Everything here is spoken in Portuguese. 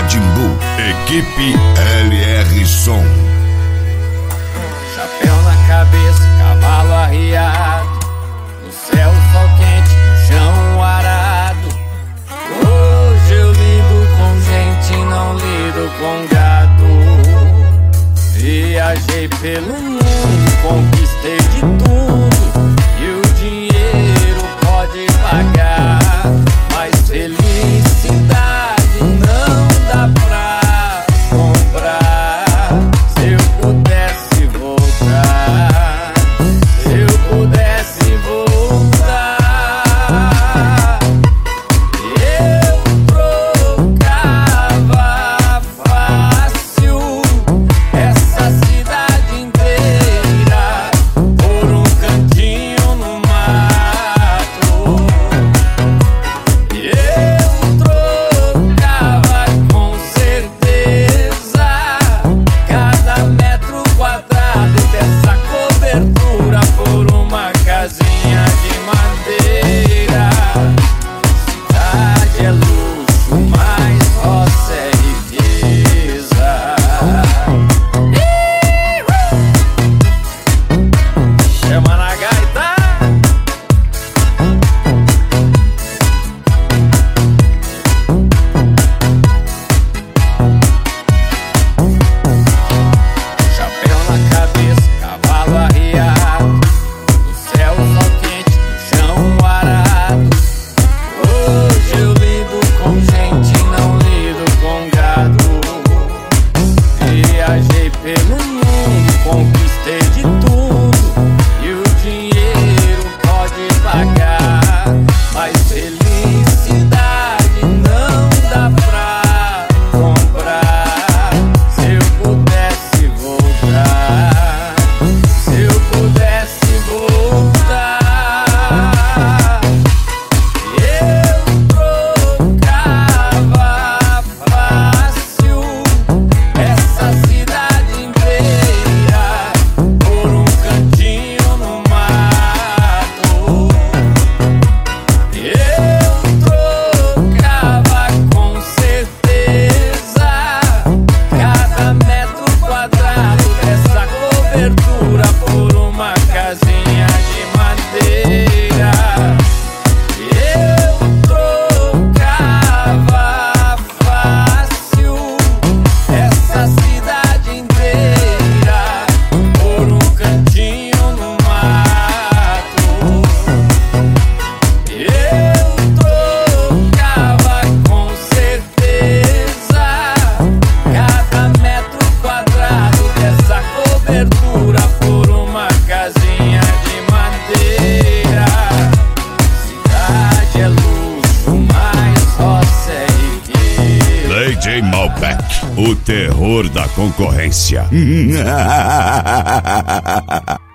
Timbu, equipe LR Som. Chapéu na cabeça, cavalo arriado, no céu sol quente, no chão arado. Hoje eu lido com gente, não lido com gado. Viajei pelo mundo, conquistei de tudo, e o dinheiro pode pagar, mas felicidade não dá pra comprar. Se eu pudesse voltar, se eu pudesse voltar, eu trocava fácil essa cidade inteira por um cantinho no mato. Eu trocava com certeza cada metro quadrado dessa cobertura por uma casinha de madeira. Cidade é luxo, mas roça é riqueza. Chama na gaita. Chapéu na cabeça, cavalo arriado, no céu sol quente, no chão arado. Hoje eu lido com gente, não lido com gado. Viajei pelo mundo, conquistei de tudo, e o dinheiro pode pagar, mas felicidade não dá pra comprar. Se eu pudesse voltar, se eu pudesse voltar, eu trocava fácil essa cidade inteira por um cantinho no mato. Eu trocava com certeza cada metro quadrado dessa cobertura por uma casinha de madeira. Eu trocava fácil essa cidade inteira por um cantinho no mato. Eu trocava com certeza cada metro quadrado dessa cobertura por uma casinha de madeira. Cidade é luxo, mas roça é riqueza. DJ Malbec, o terror da concorrência.